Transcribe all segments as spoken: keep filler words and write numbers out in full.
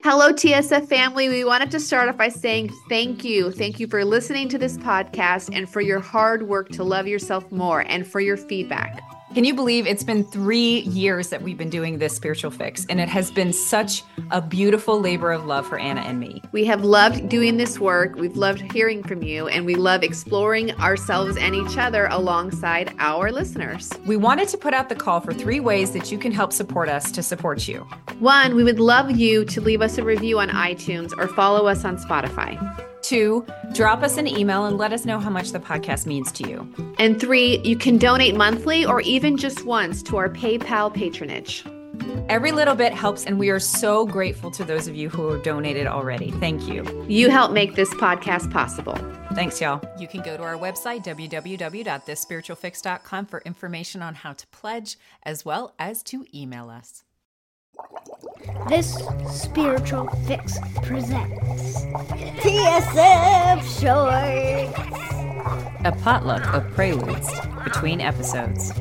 Hello, T S F family. We wanted to start off by saying thank you. Thank you for listening to this podcast and for your hard work to love yourself more and for your feedback. Can you believe it's been three years that we've been doing this spiritual fix, and it has been such a beautiful labor of love for Anna and me. We have loved doing this work. We've loved hearing from you, and we love exploring ourselves and each other alongside our listeners. We wanted to put out the call for three ways that you can help support us to support you. One, we would love you to leave us a review on iTunes or follow us on Spotify. Two, drop us an email and let us know how much the podcast means to you. And three, you can donate monthly or even just once to our PayPal patronage. Every little bit helps, and we are so grateful to those of you who have donated already. Thank you. You help make this podcast possible. Thanks, y'all. You can go to our website, w w w dot this spiritual fix dot com, for information on how to pledge, as well as to email us. This Spiritual Fix presents T S F Shorts, a potluck of preludes between episodes.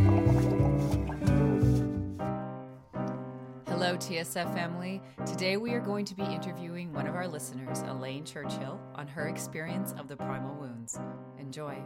Hello, T S F family. Today we are going to be interviewing one of our listeners, Elaine Churchill, on her experience of the primal wounds. Enjoy.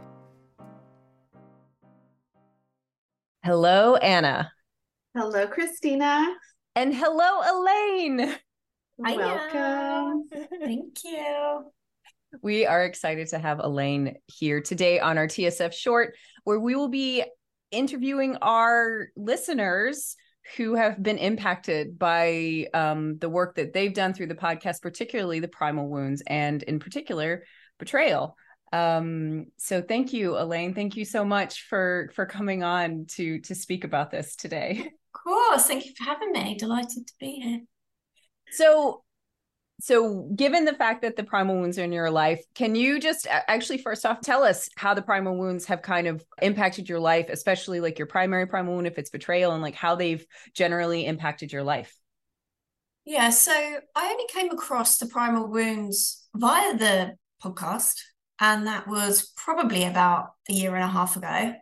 Hello, Anna. Hello, Christina. And hello, Elaine. Welcome. Thank you. We are excited to have Elaine here today on our T S F Short, where we will be interviewing our listeners who have been impacted by um, the work that they've done through the podcast, particularly the primal wounds, and in particular, betrayal. Um, so thank you, Elaine. Thank you so much for, for coming on to, to speak about this today. Of course. Thank you for having me. Delighted to be here. So, so given the fact that the primal wounds are in your life, can you just actually first off tell us how the primal wounds have kind of impacted your life, especially like your primary primal wound, if it's betrayal, and like how they've generally impacted your life? Yeah, so I only came across the primal wounds via the podcast, and that was probably about a year and a half ago.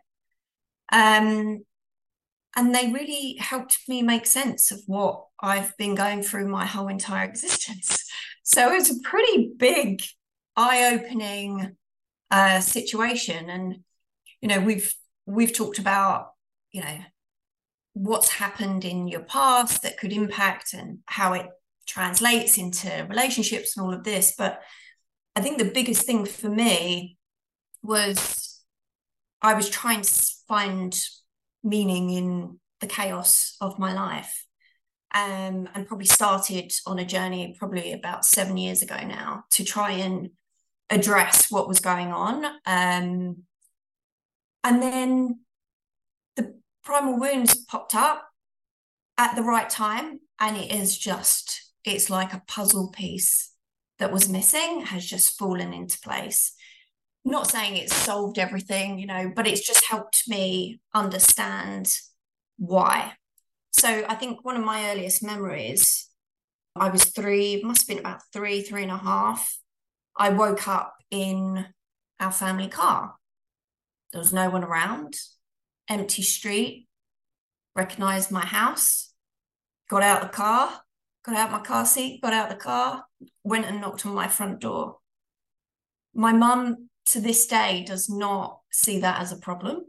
Um, and they really helped me make sense of what I've been going through my whole entire existence. So it's a pretty big, eye-opening uh, situation. And, you know, we've we've talked about, you know, what's happened in your past that could impact and how it translates into relationships and all of this. But I think the biggest thing for me was I was trying to find meaning in the chaos of my life, um, and probably started on a journey probably about seven years ago now to try and address what was going on. Um, and then the primal wounds popped up at the right time, and it is just, it's like a puzzle piece that was missing has just fallen into place. Not saying it's solved everything, you know, but it's just helped me understand why. So I think one of my earliest memories, I was three, must have been about three, three and a half. I woke up in our family car. There was no one around, empty street, recognized my house, got out the car, got out my car seat, got out the car, went and knocked on my front door. My mum, to this day, does not see that as a problem.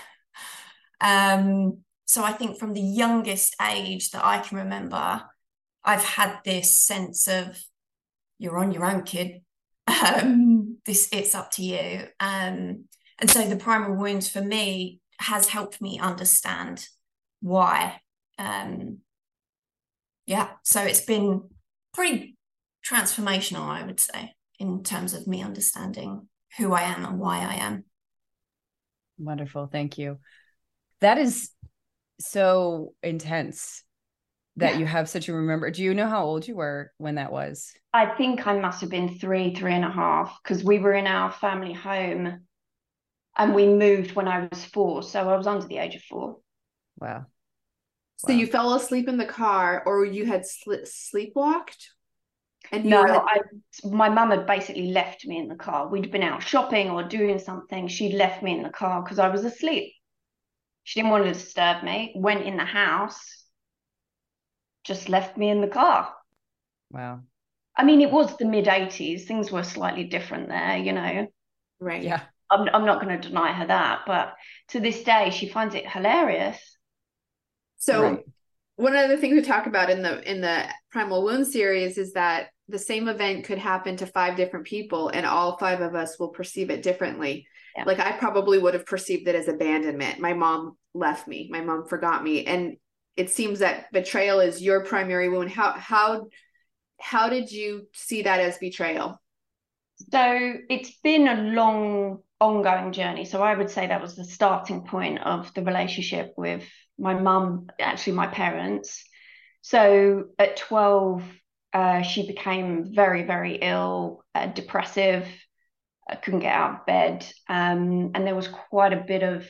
um, so I think from the youngest age that I can remember, I've had this sense of, you're on your own, kid. Um, this, it's up to you. Um, and so the primal wounds for me has helped me understand why. Um, yeah, so it's been pretty transformational, I would say, in terms of me understanding who I am and why I am. Wonderful. Thank you. That is so intense that yeah. You have such a remember. Do you know how old you were when that was? I think I must have been three, three and a half, because we were in our family home and we moved when I was four. So I was under the age of four. Wow. So wow. You fell asleep in the car, or you had sl- sleepwalked? And no, at- I, my mum had basically left me in the car. We'd been out shopping or doing something. She'd left me in the car because I was asleep. She didn't want to disturb me. Went in the house, just left me in the car. Wow. I mean, it was the mid eighties. Things were slightly different there, you know. Right. Yeah. I'm, I'm not going to deny her that, but to this day, she finds it hilarious. So Right. one of the things we talk about in the in the Primal Wound series is that the same event could happen to five different people, and all five of us will perceive it differently. Yeah. Like I probably would have perceived it as abandonment. My mom left me. My mom forgot me. And it seems that betrayal is your primary wound. How how how did you see that as betrayal? So it's been a long, ongoing journey. So I would say that was the starting point of the relationship with my mum, actually my parents. So at twelve, uh, she became very, very ill, uh, depressive. I couldn't get out of bed. Um, and there was quite a bit of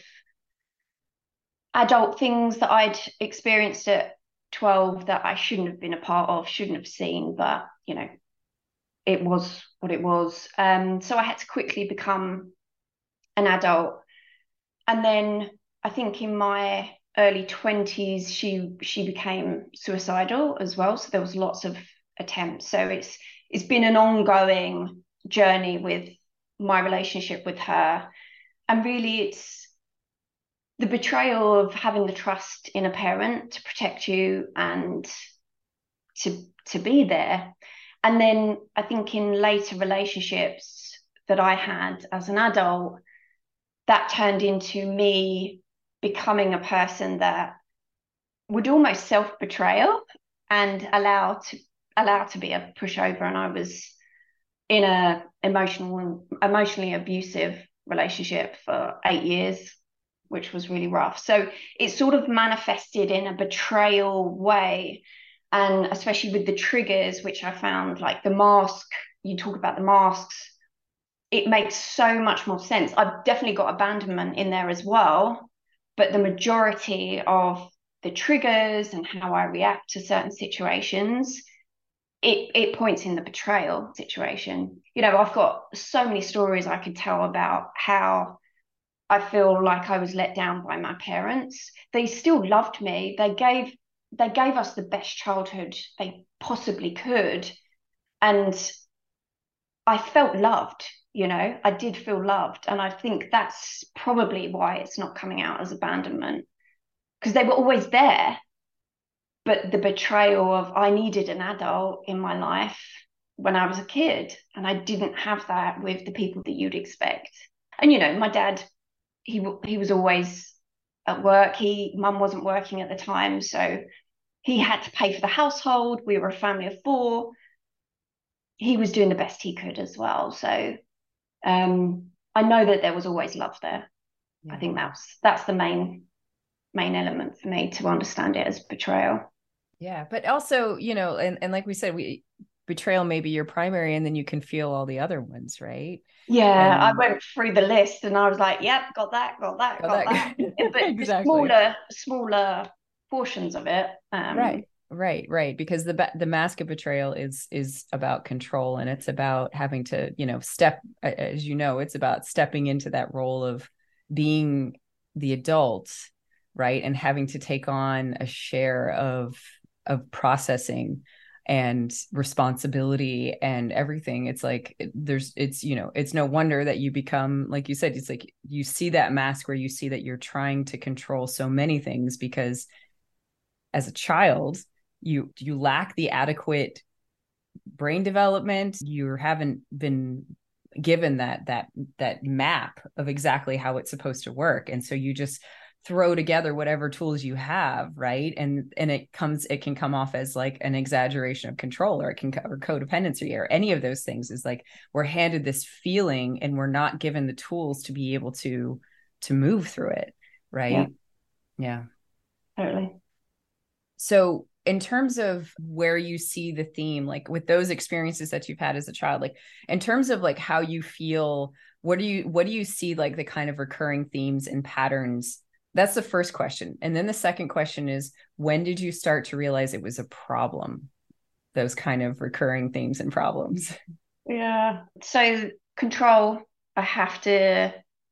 adult things that I'd experienced at twelve that I shouldn't have been a part of, shouldn't have seen, but, you know, it was what it was. Um, so I had to quickly become an adult. And then I think in my early twenties, she she became suicidal as well. So there was lots of attempts. So it's it's been an ongoing journey with my relationship with her. And really it's the betrayal of having the trust in a parent to protect you and to to be there. And then I think in later relationships that I had as an adult, that turned into me becoming a person that would almost self-betrayal and allow to allow to be a pushover. And I was in a emotional emotionally abusive relationship for eight years, which was really rough. So it sort of manifested in a betrayal way. And especially with the triggers, which I found, like the mask, you talk about the masks, it makes so much more sense. I've definitely got abandonment in there as well, but the majority of the triggers and how I react to certain situations, it, it points in the betrayal situation. You know, I've got so many stories I could tell about how I feel like I was let down by my parents. They still loved me. They gave they gave us the best childhood they possibly could. And I felt loved, you know, I did feel loved. And I think that's probably why it's not coming out as abandonment, because they were always there. But the betrayal of I needed an adult in my life when I was a kid, and I didn't have that with the people that you'd expect. And, you know, my dad, he he was always at work. He mum wasn't working at the time, so he had to pay for the household. We were a family of four. He was doing the best he could as well. So um, I know that there was always love there. Yeah. I think that's that's the main main element for me to understand it as betrayal. Yeah, but also, you know, and, and like we said, we betrayal may be your primary, and then you can feel all the other ones, right? Yeah, and, I went through the list and I was like, yep, got that, got that, got, got that. that. But exactly. smaller, smaller portions of it. Um, right, right, right. Because the the mask of betrayal is is about control, and it's about having to, you know, step, as you know, it's about stepping into that role of being the adult, right, and having to take on a share of of processing and responsibility and everything. It's like there's it's you know it's no wonder that you become, like you said, it's like you see that mask where you see that you're trying to control so many things, because as a child you you lack the adequate brain development. You haven't been given that that that map of exactly how it's supposed to work, and so you just throw together whatever tools you have, right? And and it comes, it can come off as like an exaggeration of control, or it can or codependency, or any of those things. Is like we're handed this feeling and we're not given the tools to be able to to move through it, right? Yeah, yeah. Totally. So in terms of where you see the theme, like with those experiences that you've had as a child, like in terms of like how you feel, what do you what do you see like the kind of recurring themes and patterns? That's the first question. And then the second question is, when did you start to realize it was a problem? Those kind of recurring themes and problems. Yeah. So control, I have to,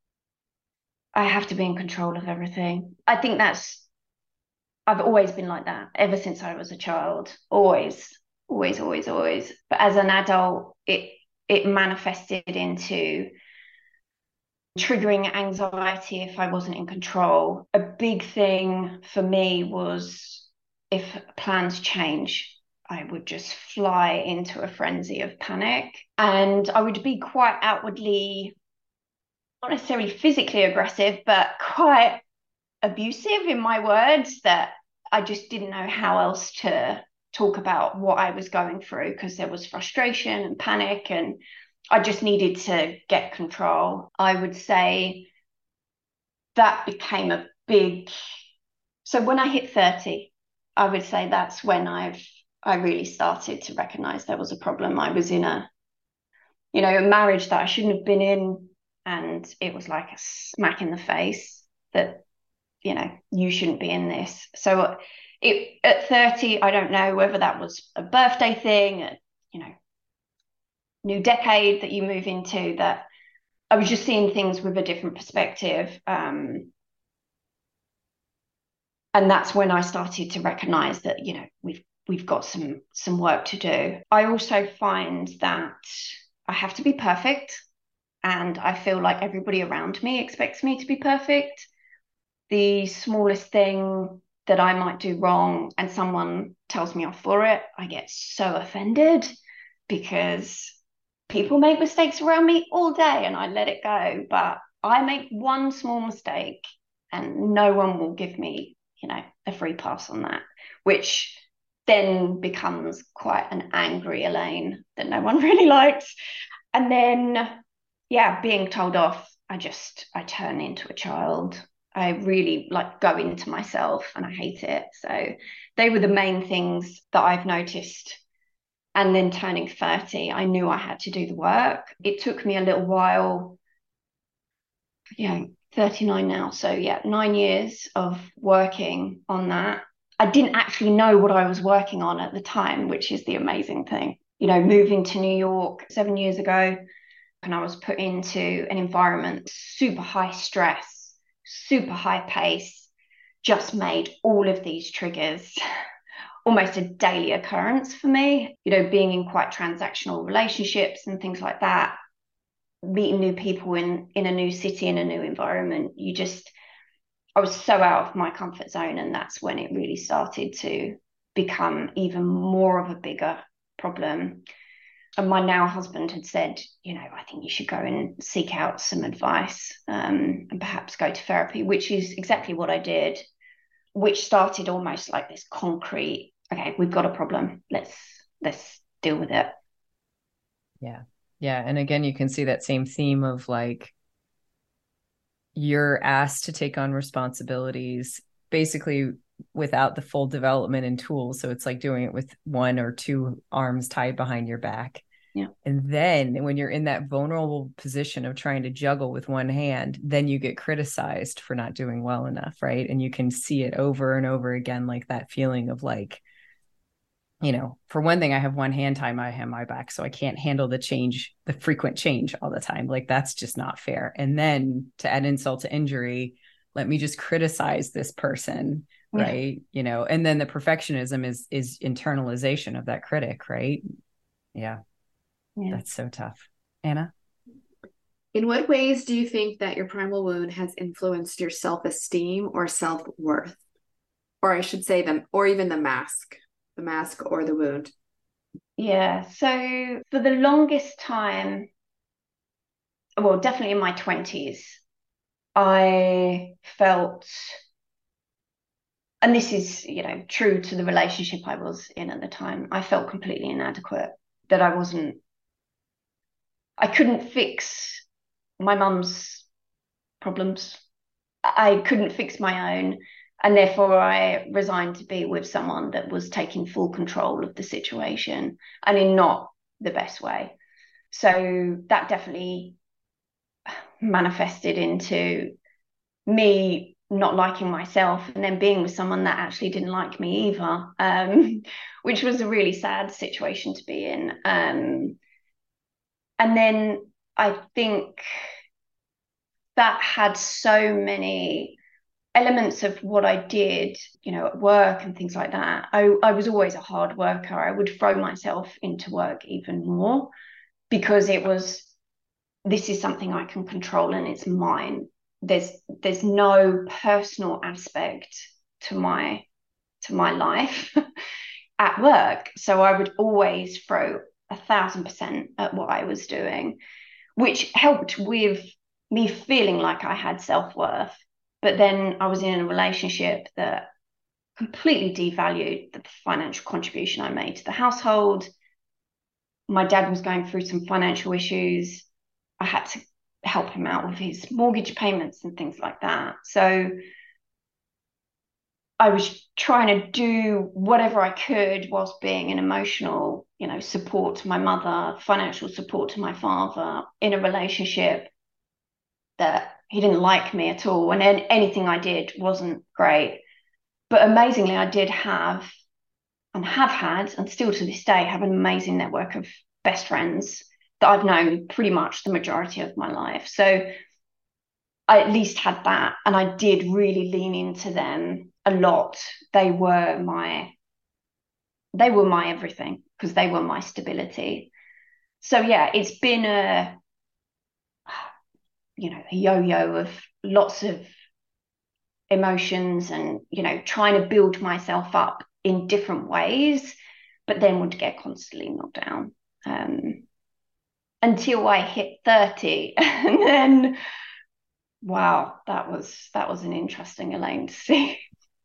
I have to be in control of everything. I think that's, I've always been like that ever since I was a child, always. always, always, always. But as an adult, it it manifested into triggering anxiety if I wasn't in control. A big thing for me was if plans change, I would just fly into a frenzy of panic. And I would be quite outwardly, not necessarily physically aggressive, but quite abusive in my words, that I just didn't know how else to talk about what I was going through, because there was frustration and panic, and I just needed to get control. I would say that became a big, so when I hit thirty, I would say that's when I've I really started to recognize there was a problem. I was in a, you know, a marriage that I shouldn't have been in, and it was like a smack in the face that, you know, you shouldn't be in this. So it at thirty, I don't know whether that was a birthday thing, a, you know, new decade that you move into, that I was just seeing things with a different perspective. Um, and that's when I started to recognize that, you know, we've we've got some some work to do. I also find that I have to be perfect, and I feel like everybody around me expects me to be perfect. The smallest thing that I might do wrong and someone tells me off for it, I get so offended, because people make mistakes around me all day and I let it go. But I make one small mistake and no one will give me, you know, a free pass on that, which then becomes quite an angry Elaine that no one really likes. And then, yeah, being told off, I just, I turn into a child. I really like go into myself and I hate it. So they were the main things that I've noticed. And then turning thirty, I knew I had to do the work. It took me a little while, yeah, thirty-nine now. So yeah, nine years of working on that. I didn't actually know what I was working on at the time, which is the amazing thing. You know, moving to New York seven years ago, and I was put into an environment, super high stress, super high pace, just made all of these triggers almost a daily occurrence for me. You know, being in quite transactional relationships and things like that, meeting new people in in a new city, in a new environment, you just, I was so out of my comfort zone, and that's when it really started to become even more of a bigger problem. And my now husband had said, you know, I think you should go and seek out some advice, um, and perhaps go to therapy, which is exactly what I did, which started almost like this concrete, okay, we've got a problem. Let's, let's deal with it. Yeah. Yeah. And again, you can see that same theme of like, you're asked to take on responsibilities basically without the full development and tools. So it's like doing it with one or two arms tied behind your back. Yeah. And then when you're in that vulnerable position of trying to juggle with one hand, then you get criticized for not doing well enough, right? And you can see it over and over again, like that feeling of like, you know, for one thing, I have one hand tied behind my back, so I can't handle the change, the frequent change all the time. Like that's just not fair. And then to add insult to injury, let me just criticize this person, yeah. Right? You know, and then the perfectionism is is internalization of that critic, right? Yeah. Yeah. That's so tough. Anna? In what ways do you think that your primal wound has influenced your self-esteem or self-worth? Or I should say them, or even the mask, the mask or the wound? Yeah. So for the longest time, well, definitely in my twenties, I felt, and this is, you know, true to the relationship I was in at the time, I felt completely inadequate, that I wasn't, I couldn't fix my mum's problems. I couldn't fix my own. And therefore I resigned to be with someone that was taking full control of the situation, and in not the best way. So that definitely manifested into me not liking myself, and then being with someone that actually didn't like me either, um, which was a really sad situation to be in. Um, and then I think that had so many elements of what I did, you know, at work and things like that, I, I was always a hard worker. I would throw myself into work even more because it was, this is something I can control and it's mine. There's there's no personal aspect to my to my life at work. So I would always throw a thousand percent at what I was doing, which helped with me feeling like I had self-worth. But then I was in a relationship that completely devalued the financial contribution I made to the household. My dad was going through some financial issues. I had to help him out with his mortgage payments and things like that. So I was trying to do whatever I could whilst being an emotional, you know, support to my mother, financial support to my father in a relationship that he didn't like me at all. And anything I did wasn't great. But amazingly, I did have and have had, and still to this day, have an amazing network of best friends that I've known pretty much the majority of my life. So I at least had that. And I did really lean into them a lot. They were my, they were my everything because they were my stability. So yeah, it's been a, you know, a yo-yo of lots of emotions and, you know, trying to build myself up in different ways, but then would get constantly knocked down um, until I hit thirty. And then, wow, that was, that was an interesting Elaine to see.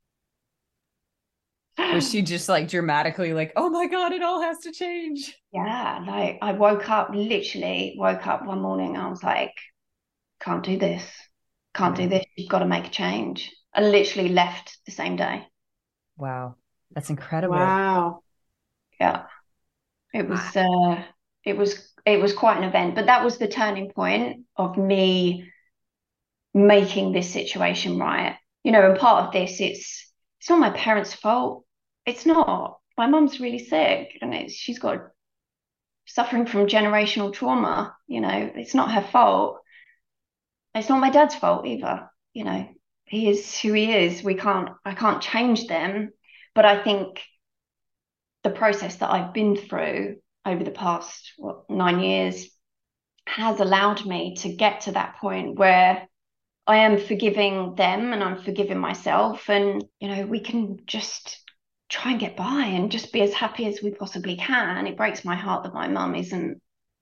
Was she just like dramatically like, oh my God, it all has to change? Yeah, like I woke up, literally woke up one morning, I was like, can't do this, can't do this, you've got to make a change. I literally left the same day. Wow, that's incredible. Wow. Yeah, it was uh it was it was quite an event, but that was the turning point of me making this situation right. You know, and part of this, it's it's not my parents' fault. It's not. My mum's really sick and it's she's got suffering from generational trauma. You know, it's not her fault. It's not my dad's fault either. You know, he is who he is. We can't, I can't change them. But I think the process that I've been through over the past, what, nine years has allowed me to get to that point where I am forgiving them and I'm forgiving myself. And, you know, we can just try and get by and just be as happy as we possibly can. It breaks my heart that my mum isn't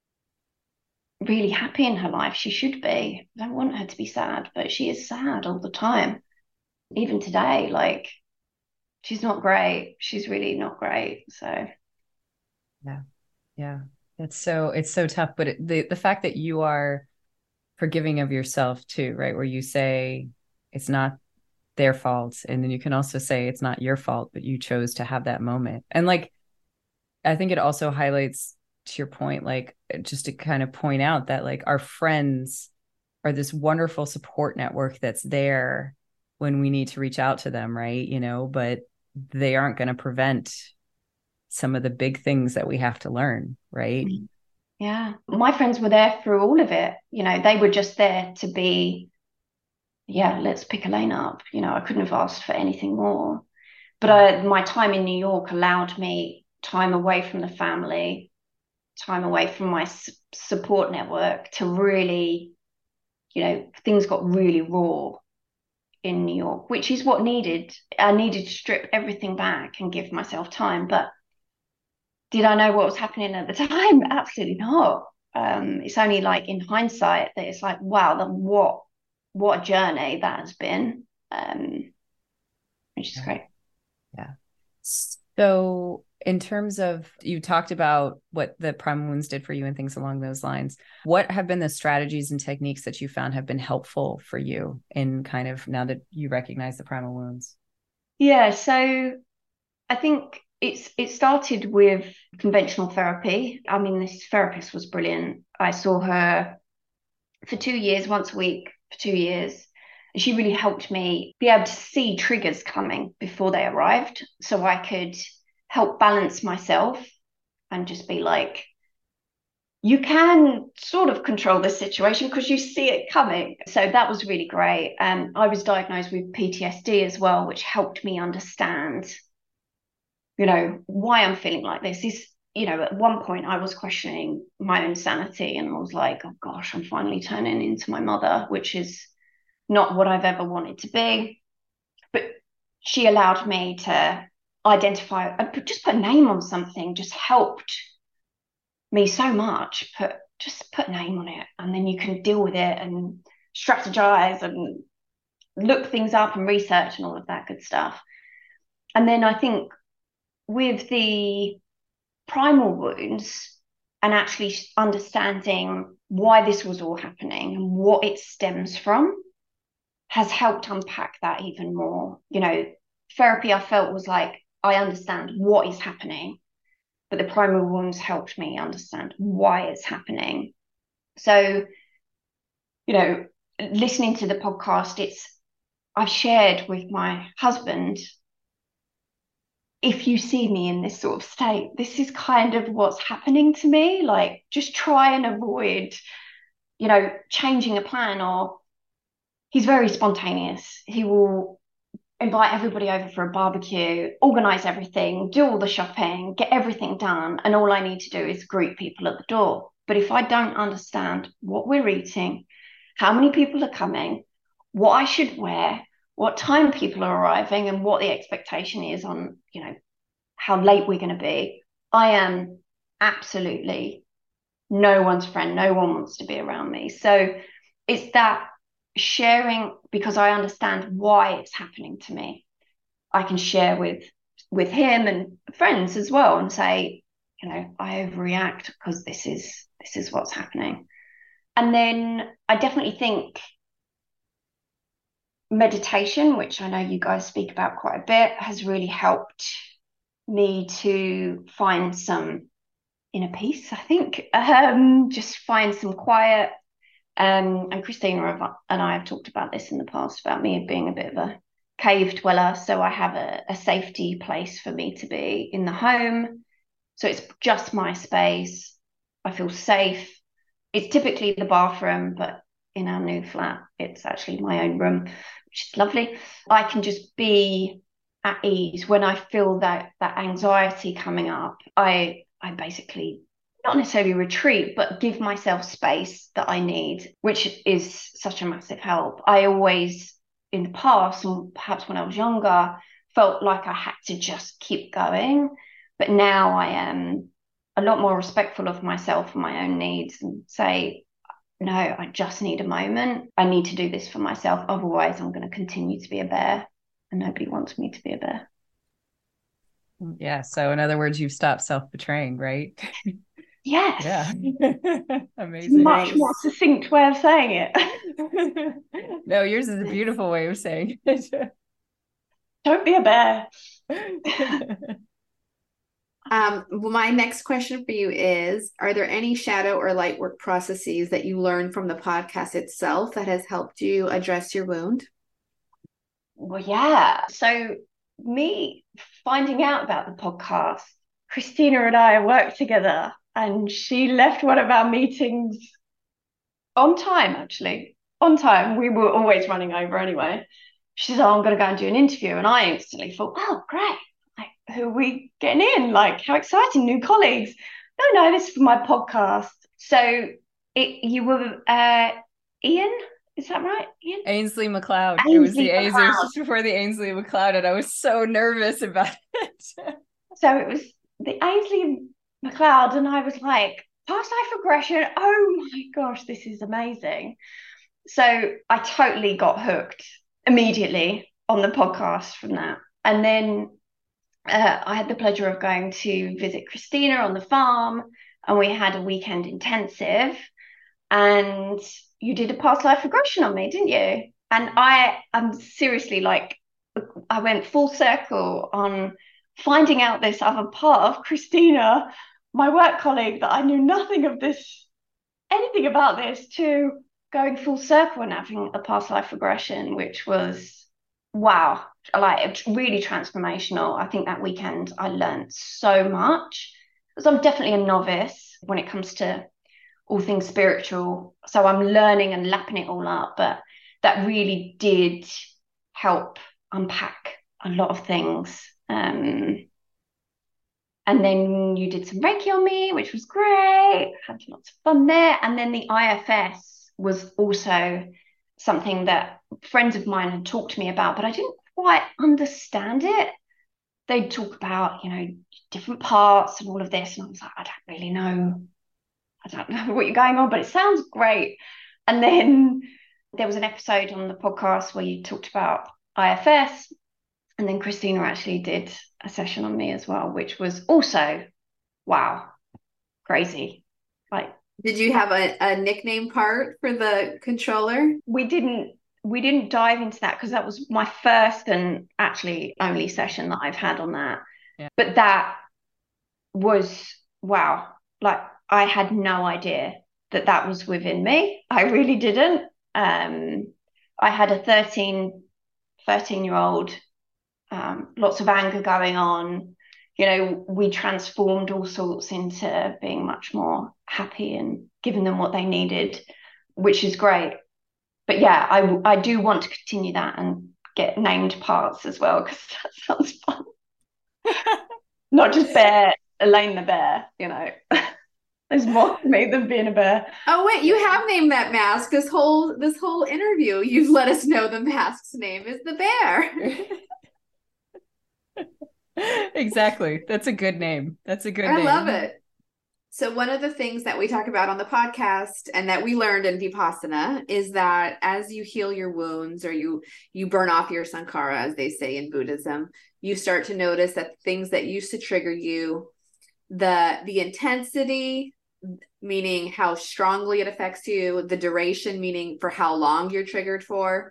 really happy in her life. She should be. I don't want her to be sad, but she is sad all the time. Even today, like, she's not great. She's really not great. So yeah, yeah, it's so it's so tough. But it, the the fact that you are forgiving of yourself too, right? Where you say it's not their fault, and then you can also say it's not your fault, but you chose to have that moment. And like, I think it also highlights, to your point, like, just to kind of point out that like our friends are this wonderful support network that's there when we need to reach out to them, right? You know, but they aren't going to prevent some of the big things that we have to learn, right? Yeah, my friends were there through all of it. You know, they were just there to be, yeah, let's pick Elaine up. You know, I couldn't have asked for anything more. But I, my time in New York allowed me time away from the family, time away from my support network to really, you know, things got really raw in New York, which is what needed. I needed to strip everything back and give myself time. But did I know what was happening at the time? Absolutely not. Um, it's only like in hindsight that it's like, wow, the, what what a journey that has been, um, which is yeah. great. Yeah. So in terms of, you talked about what the Primal Wounds did for you and things along those lines. What have been the strategies and techniques that you found have been helpful for you in kind of, now that you recognize the Primal Wounds? Yeah, so I think it's it started with conventional therapy. I mean, this therapist was brilliant. I saw her for two years, once a week for two years. And she really helped me be able to see triggers coming before they arrived, so I could help balance myself and just be like, you can sort of control the situation because you see it coming. So that was really great. And I was diagnosed with P T S D as well, which helped me understand, you know, why I'm feeling like this. Is, you know, at one point I was questioning my own sanity, and I was like, oh gosh, I'm finally turning into my mother, which is not what I've ever wanted to be. But she allowed me to identify and just put a name on something, just helped me so much. Put just put a name on it, and then you can deal with it and strategize and look things up and research and all of that good stuff. And then I think with the primal wounds and actually understanding why this was all happening and what it stems from has helped unpack that even more. You know, therapy, I felt, was like, I understand what is happening, but the primal wounds helped me understand why it's happening. So, you know, listening to the podcast, it's, I've shared with my husband, if you see me in this sort of state, this is kind of what's happening to me. Like, just try and avoid, you know, changing a plan. Or he's very spontaneous. He will invite everybody over for a barbecue, organize everything, do all the shopping, get everything done. And all I need to do is greet people at the door. But if I don't understand what we're eating, how many people are coming, what I should wear, what time people are arriving, and what the expectation is on, you know, how late we're going to be, I am absolutely no one's friend. No one wants to be around me. So it's that sharing, because I understand why it's happening to me. I can share with with him and friends as well and say, you know, I overreact because this is this is what's happening. And then I definitely think meditation, which I know you guys speak about quite a bit, has really helped me to find some inner peace, I think. Um, just find some quiet. Um, and Christina and I have talked about this in the past, about me being a bit of a cave dweller. So I have a, a safety place for me to be in the home. So it's just my space. I feel safe. It's typically the bathroom, but in our new flat, it's actually my own room, which is lovely. I can just be at ease. When I feel that that anxiety coming up, I I basically not necessarily retreat, but give myself space that I need, which is such a massive help. I always, in the past, and perhaps when I was younger, felt like I had to just keep going. But now I am a lot more respectful of myself and my own needs, and say, no, I just need a moment. I need to do this for myself. Otherwise, I'm going to continue to be a bear, and nobody wants me to be a bear. Yeah. So in other words, you've stopped self-betraying, right? Yes. Yeah. Amazing. Much more succinct way of saying it. No, yours is a beautiful way of saying it. Don't be a bear. Um, well, my next question for you is, are there any shadow or light work processes that you learned from the podcast itself that has helped you address your wound? Well, yeah. So me finding out about the podcast, Christina and I worked together, and she left one of our meetings on time, actually. On time. We were always running over anyway. She said, oh, I'm going to go and do an interview. And I instantly thought, oh, great. Like, who are we getting in? Like, how exciting, new colleagues. No, no, this is for my podcast. So it, you were uh, Ian, is that right, Ian? Ainsley MacLeod. Ainsley it was the MacLeod. It was just before the Ainsley MacLeod, and I was so nervous about it. So it was the Ainsley MacLeod, and I was like, past life regression. Oh my gosh, this is amazing. So I totally got hooked immediately on the podcast from that. And then uh, I had the pleasure of going to visit Christina on the farm, and we had a weekend intensive, and you did a past life regression on me, didn't you? And I am seriously like, I went full circle on finding out this other part of Christina, my work colleague, that I knew nothing of this, anything about this, to going full circle and having a past life regression, which was, wow, like really transformational. I think that weekend I learned so much, because I'm definitely a novice when it comes to all things spiritual. So I'm learning and lapping it all up, but that really did help unpack a lot of things. Um, and then you did some Reiki on me, which was great. Had lots of fun there. And then the I F S was also something that friends of mine had talked to me about, but I didn't quite understand it. They'd talk about, you know, different parts and all of this. And I was like, I don't really know. I don't know what you're going on, but it sounds great. And then there was an episode on the podcast where you talked about I F S. And then Christina actually did a session on me as well, which was also, wow, crazy. Like, did you have a, a nickname part for the controller? We didn't we didn't dive into that because that was my first and actually only session that I've had on that. Yeah. But that was, wow, like I had no idea that that was within me. I really didn't. Um, I had a thirteen, thirteen year old, um, lots of anger going on. You know, we transformed all sorts into being much more happy and giving them what they needed, which is great. But yeah, I, I do want to continue that and get named parts as well, because that sounds fun. Not just bear, Elaine the bear, you know. There's more to me than being a bear. Oh wait, you have named that mask. This whole this whole interview, you've let us know the mask's name is the bear. Exactly. That's a good name. That's a good I name. love it. So one of the things that we talk about on the podcast and that we learned in Vipassana is that as you heal your wounds, or you you burn off your sankhara, as they say in Buddhism, you start to notice that things that used to trigger you, the the intensity, meaning how strongly it affects you, the duration, meaning for how long you're triggered for,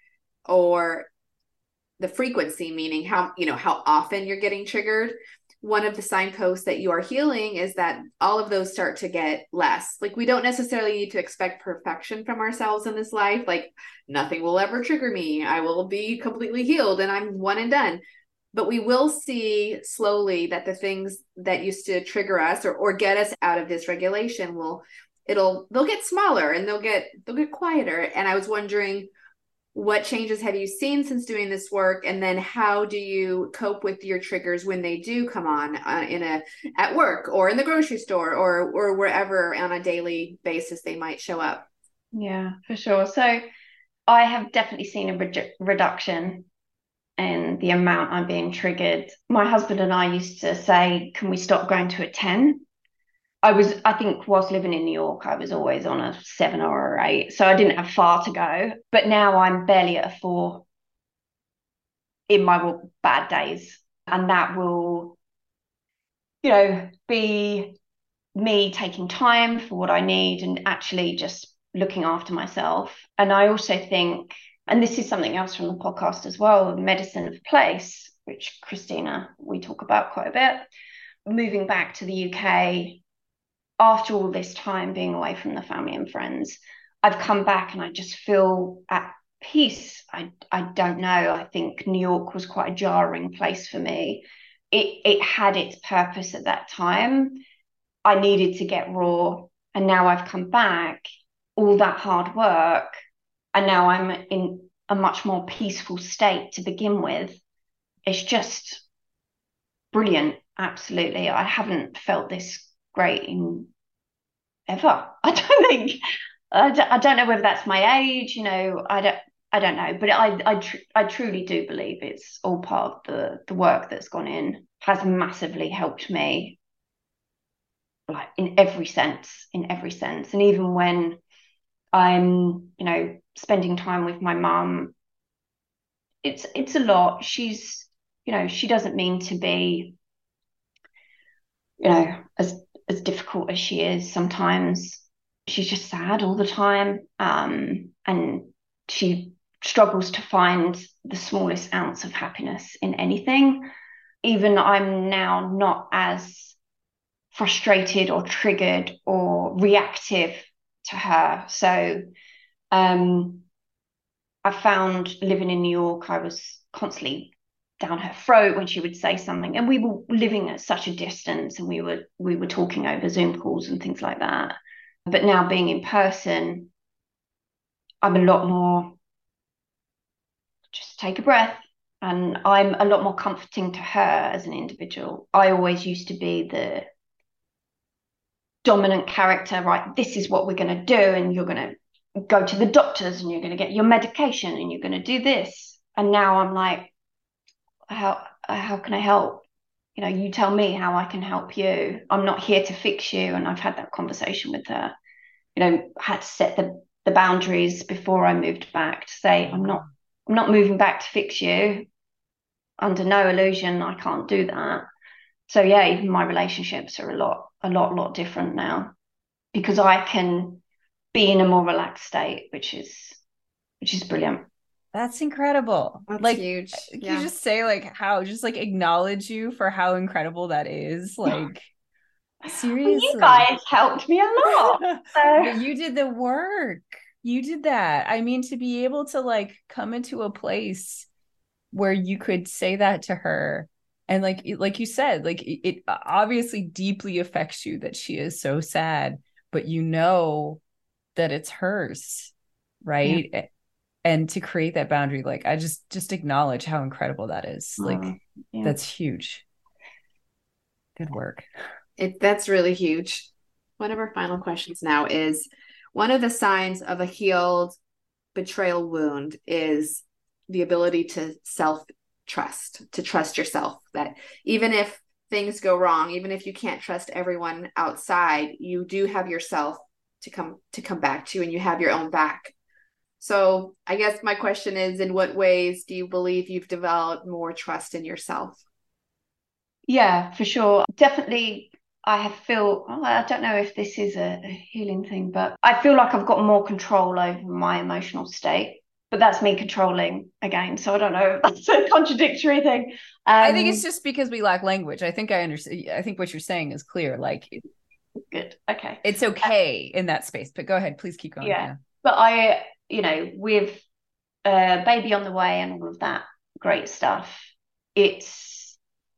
or the frequency, meaning how, you know, how often you're getting triggered. One of the signposts that you are healing is that all of those start to get less. Like, we don't necessarily need to expect perfection from ourselves in this life. Like, nothing will ever trigger me. I will be completely healed and I'm one and done. But we will see slowly that the things that used to trigger us or, or get us out of dysregulation will, it'll, they'll get smaller and they'll get, they'll get quieter. And I was wondering, what changes have you seen since doing this work? And then how do you cope with your triggers when they do come on uh, in a, at work or in the grocery store or, or wherever on a daily basis they might show up? Yeah, for sure. So I have definitely seen a re- reduction in the amount I'm being triggered. My husband and I used to say, can we stop going to a ten? I was, I think, whilst living in New York, I was always on a seven or an eight. So I didn't have far to go. But now I'm barely at a four in my bad days. And that will, you know, be me taking time for what I need and actually just looking after myself. And I also think, and this is something else from the podcast as well, medicine of place, which Christina, we talk about quite a bit. Moving back to the U K, after all this time being away from the family and friends, I've come back and I just feel at peace. I, I don't know. I think New York was quite a jarring place for me. It, it had its purpose at that time. I needed to get raw. And now I've come back, all that hard work, and now I'm in a much more peaceful state to begin with. It's just brilliant. Absolutely. I haven't felt this great in ever. I don't think, I don't, I don't know whether that's my age, you know, I don't, I don't know, but I, I, tr- I truly do believe it's all part of the, the work that's gone in, has massively helped me, like in every sense, in every sense. And even when I'm, you know, spending time with my mum, it's, it's a lot. She's, you know, she doesn't mean to be, you know, as as difficult as she is sometimes. She's just sad all the time, um, and she struggles to find the smallest ounce of happiness in anything. Even I'm now not as frustrated or triggered or reactive to her. So um, I found living in New York, I was constantly down her throat when she would say something, and we were living at such a distance, and we were we were talking over Zoom calls and things like that. But now being in person, I'm a lot more, just take a breath. And I'm a lot more comforting to her as an individual. I always used to be the dominant character, right? This is what we're going to do. And you're going to go to the doctors and you're going to get your medication and you're going to do this. And now I'm like, how, how can I help? You know, you tell me how I can help you. I'm not here to fix you. And I've had that conversation with her. You know, had to set the, the boundaries before I moved back to say, I'm not, I'm not moving back to fix you. Under no illusion, I can't do that. So yeah, even my relationships are a lot, a lot, lot different now because I can be in a more relaxed state, which is, which is brilliant. That's incredible. That's like huge. Can Yeah. you just say like how, just like acknowledge you for how incredible that is? Like seriously. Well, you guys helped me a lot. So. But you did the work. You did that. I mean, to be able to like come into a place where you could say that to her. And like, like you said, like it, it obviously deeply affects you that she is so sad, but you know that it's hers. Right. Yeah. And to create that boundary, like I just, just acknowledge how incredible that is. Like oh, yeah. That's huge. Good work. It, that's really huge. One of our final questions now is, one of the signs of a healed betrayal wound is the ability to self-trust, to trust yourself, that even if things go wrong, even if you can't trust everyone outside, you do have yourself to come to come back to, and you have your own back. So I guess my question is, in what ways do you believe you've developed more trust in yourself? Yeah, for sure. Definitely, I have feel, oh, I don't know if this is a, a healing thing, but I feel like I've got more control over my emotional state. But that's me controlling again. So I don't know if that's a contradictory thing. Um, I think it's just because we lack language. I think I understand. I think what you're saying is clear. Like, good. Okay. It's okay in that space, but go ahead. Please keep going. Yeah. yeah. But I, you know, with a baby on the way and all of that great stuff, it's,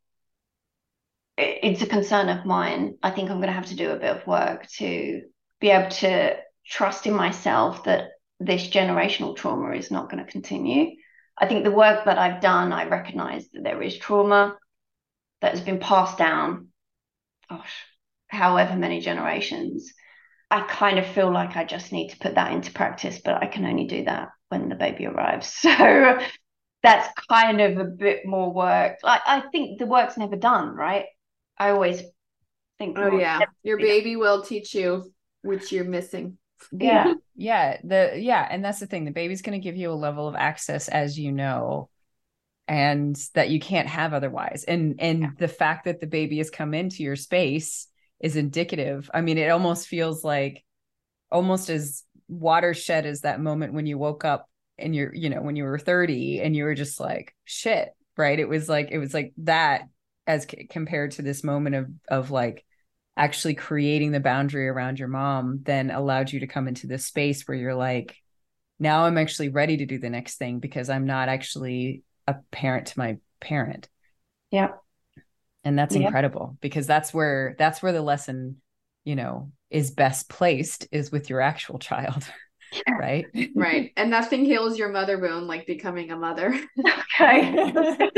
it's a concern of mine. I think I'm going to have to do a bit of work to be able to trust in myself that this generational trauma is not going to continue. I think the work that I've done, I recognize that there is trauma that has been passed down, gosh, however many generations. I kind of feel like I just need to put that into practice, but I can only do that when the baby arrives. So that's kind of a bit more work. Like, I think the work's never done, right? I always think, oh yeah, your baby will teach you which you're missing. Yeah. Yeah. The, yeah. And that's the thing. The baby's going to give you a level of access, as you know, and that you can't have otherwise. And, and yeah. the fact that the baby has come into your space is indicative. I mean, it almost feels like almost as watershed as that moment when you woke up and you're, you know, when you were thirty and you were just like, shit. Right. It was like, it was like that as c- compared to this moment of, of like, actually creating the boundary around your mom then allowed you to come into this space where you're like, now I'm actually ready to do the next thing because I'm not actually a parent to my parent. Yeah. And that's yeah. incredible because that's where, that's where the lesson, you know, is best placed is with your actual child. Yeah. Right. Right. And nothing heals your mother wound like becoming a mother. Okay.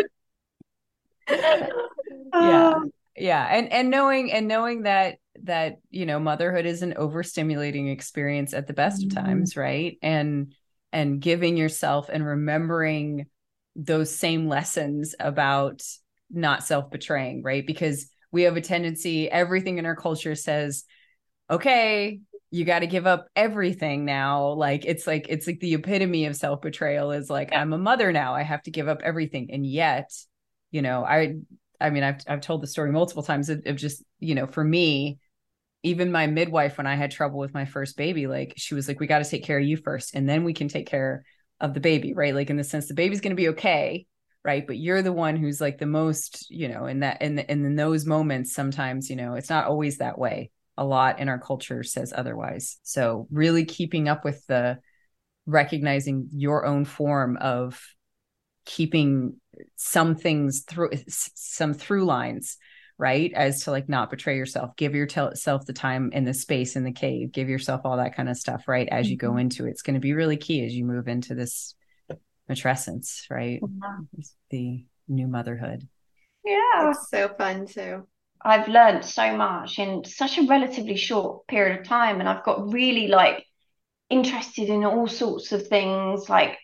Yeah. Yeah. And, and knowing, and knowing that, that, you know, motherhood is an overstimulating experience at the best mm-hmm. of times. Right. And, and giving yourself and remembering those same lessons about not self-betraying. Right. Because we have a tendency, everything in our culture says, okay, you got to give up everything now. Like, it's like, it's like the epitome of self-betrayal is like, yeah. I'm a mother now. I have to give up everything. And yet, you know, I, I mean, I've, I've told the story multiple times of, of just, you know, for me, even my midwife, when I had trouble with my first baby, like she was like, we got to take care of you first. And then we can take care of the baby. Right. Like in the sense, the baby's going to be okay. Right. But you're the one who's like the most, you know, in that, in, in, in those moments, sometimes, you know, it's not always that way. A lot in our culture says otherwise. So really keeping up with the recognizing your own form of keeping some things through some through lines right? As to like not betray yourself, give yourself the time in the space in the cave, give yourself all that kind of stuff, right? As you go into it, it's going to be really key as you move into this matrescence, right? Mm-hmm. The new motherhood. Yeah. It's so fun too. I've learned so much in such a relatively short period of time. And I've got really like interested in all sorts of things. Like,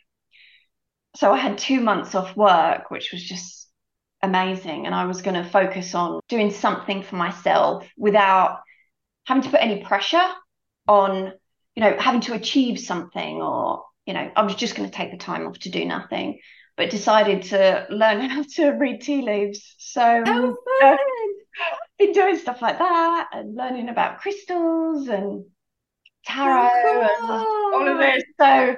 so I had two months off work, which was just amazing. And I was going to focus on doing something for myself without having to put any pressure on, you know, having to achieve something, or, you know, I was just going to take the time off to do nothing, but decided to learn how to read tea leaves. So oh, uh, been doing stuff like that and learning about crystals and tarot cool. and all of this. So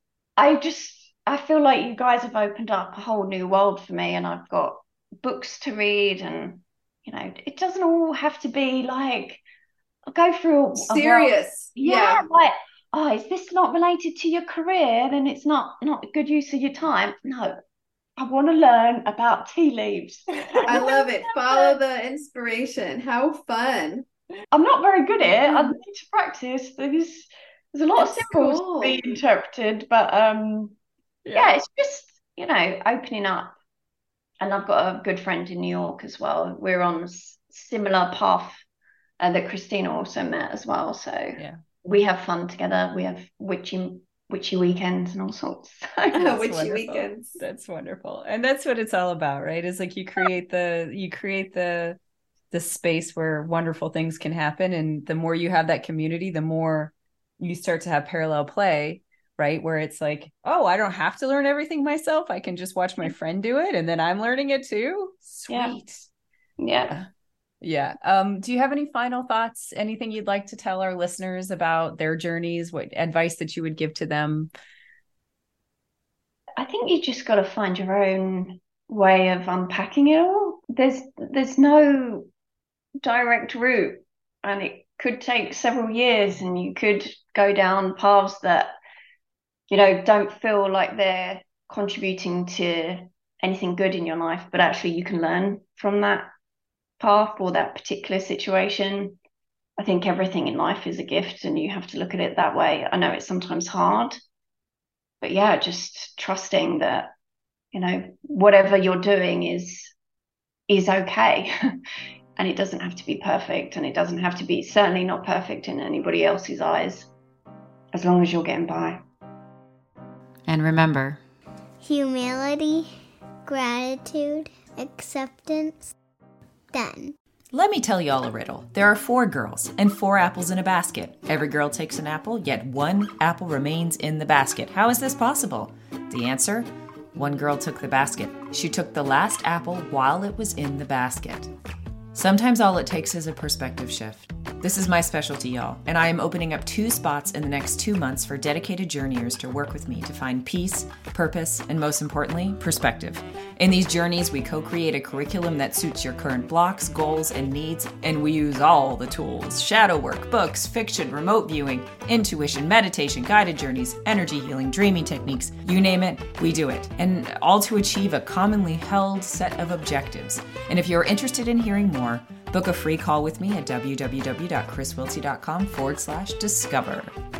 I just, I feel like you guys have opened up a whole new world for me, and I've got books to read, and, you know, it doesn't all have to be like, I'll go through a serious. Yeah, yeah, like, oh, is this not related to your career? Then it's not not a good use of your time. No, I want to learn about tea leaves. I love it. Follow the inspiration. How fun. I'm not very good at it. I need to practice. There's there's a lot That's of symbols cool. to be interpreted, but um, yeah. yeah, it's just, you know, opening up. And I've got a good friend in New York as well. We're on a similar path uh, that Christina also met as well. So yeah, we have fun together. We have witchy witchy weekends and all sorts. Oh, witchy wonderful. weekends. That's wonderful. And that's what it's all about, right? Is like you create the you create the the space where wonderful things can happen. And the more you have that community, the more you start to have parallel play, right? Where it's like, oh, I don't have to learn everything myself. I can just watch my friend do it, and then I'm learning it too. Sweet. Yeah. Yeah. yeah. Um, do you have any final thoughts? Anything you'd like to tell our listeners about their journeys? What advice that you would give to them? I think you just got to find your own way of unpacking it all. There's there's no direct route, and it could take several years, and you could go down paths that, you know, don't feel like they're contributing to anything good in your life, but actually you can learn from that path or that particular situation. I think everything in life is a gift, and you have to look at it that way. I know it's sometimes hard, but yeah, just trusting that, you know, whatever you're doing is is okay. And it doesn't have to be perfect, and it doesn't have to be, certainly not perfect in anybody else's eyes, as long as you're getting by. And remember, humility, gratitude, acceptance, done. Let me tell you all a riddle. There are four girls and four apples in a basket. Every girl takes an apple, yet one apple remains in the basket. How is this possible? The answer? One girl took the basket. She took the last apple while it was in the basket. Sometimes all it takes is a perspective shift. This is my specialty, y'all, and I am opening up two spots in the next two months for dedicated journeyers to work with me to find peace, purpose, and most importantly, perspective. In these journeys, we co-create a curriculum that suits your current blocks, goals, and needs, and we use all the tools: shadow work, books, fiction, remote viewing, intuition, meditation, guided journeys, energy healing, dreaming techniques, you name it, we do it, and all to achieve a commonly held set of objectives. And if you're interested in hearing more, book a free call with me at www.chriswiltsey.com forward slash discover.